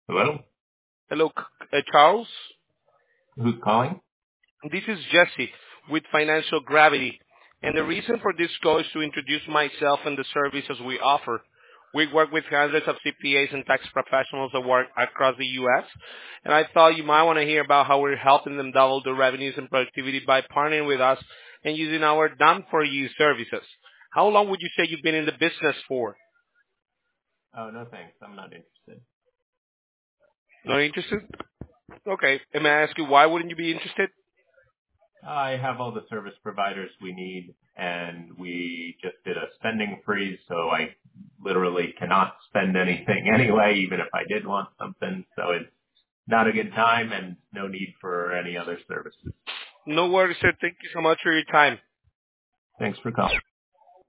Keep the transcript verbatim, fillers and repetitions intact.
Hello? Hello, C- uh, Charles. Who's calling? This is Jesse with Financial Gravity. And the reason for this call is to introduce myself and the services we offer. We work with hundreds of C P As and tax professionals that work across the U S. And I thought you might want to hear about how we're helping them double their revenues and productivity by partnering with us and using our done for you services. How long would you say you've been in the business for? Oh, no thanks. I'm not interested. Not interested? Okay. And may I ask you why wouldn't you be interested? I have all the service providers we need, and we just did a spending freeze, so I literally cannot spend anything anyway, even if I did want something. So it's not a good time and no need for any other services. No worries, sir. Thank you so much for your time. Thanks for calling.